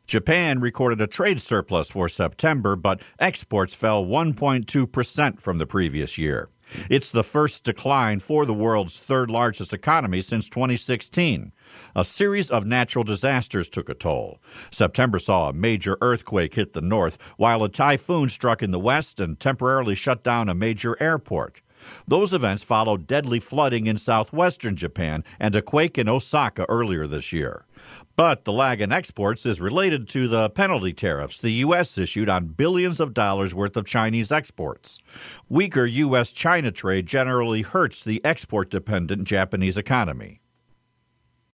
Japan recorded a trade surplus for September, but exports fell 1.2% from the previous year. It's the first decline for the world's third largest economy since 2016. A series of natural disasters took a toll. September saw a major earthquake hit the north, while a typhoon struck in the west and temporarily shut down a major airport. Those events followed deadly flooding in southwestern Japan and a quake in Osaka earlier this year. But the lag in exports is related to the penalty tariffs the U.S. issued on billions of dollars worth of Chinese exports. Weaker U.S.-China trade generally hurts the export-dependent Japanese economy.